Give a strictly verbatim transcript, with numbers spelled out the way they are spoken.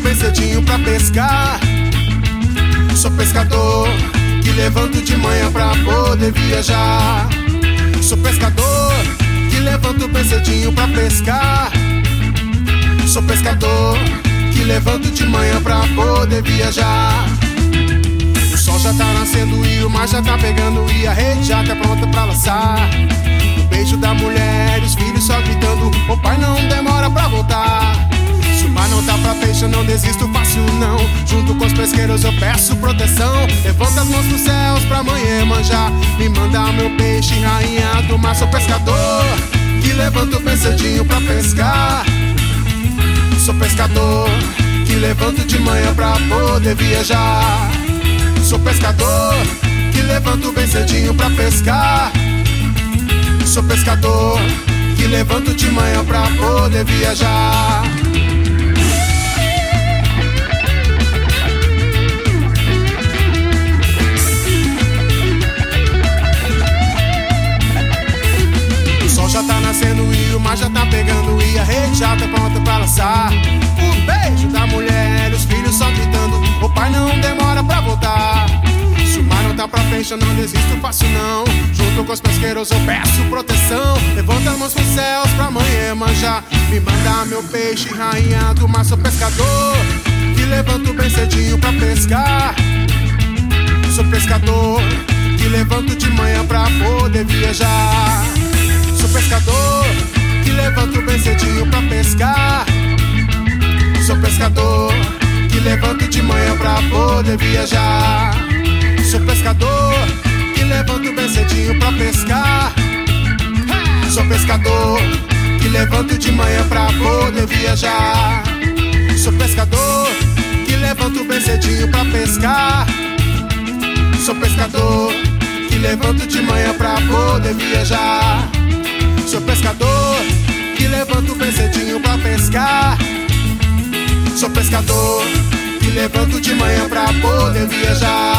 bem cedinho pra pescar. Sou pescador que levanto de manhã pra poder viajar. Sou pescador que levanto bem cedinho pra pescar. Sou pescador que levanto de manhã pra poder viajar. O sol já tá nascendo e o mar já tá pegando e a rede já tá pronta pra lançar. O beijo da mulher e os filhos só gritando: o pai não demora pra voltar. Se o mar não tá pra peixe eu não desisto fácil não. Junto com os pesqueiros eu peço proteção. Levanta as mãos pros céus pra amanhã manjar. Me manda meu peixe, rainha do mar. Sou pescador que levanto bem cedinho pra pescar. Sou pescador que levanto de manhã pra poder viajar. Sou pescador que levanto bem cedinho pra pescar. Sou pescador que levanto de manhã pra poder viajar. O sol já tá nascendo e o mar já tá pegando e a rede já tá pronta pra lançar. O beijo da mulher e os filhos só gritando: o pai não demora pra voltar. Se o mar não tá pra frente eu não desisto fácil não. Junto com os pesqueiros eu peço proteção. Levanta as mãos pros céus pra amanhã manjar. Me manda meu peixe, rainha do mar. Sou pescador que levanto bem cedinho pra pescar. Sou pescador que levanto de manhã pra poder viajar. Sou pescador que levanto bem cedinho pra pescar. Sou pescador que levanto de manhã pra poder viajar. Sou pescador que levanto bem cedinho pra pescar. Sou pescador que levanto de manhã pra poder viajar. Sou pescador que levanto bem cedinho pra pescar. Sou pescador que levanto de manhã pra poder viajar. Sou pescador que levanto bem cedinho pra pescar. Sou pescador que levanto de manhã pra poder viajar.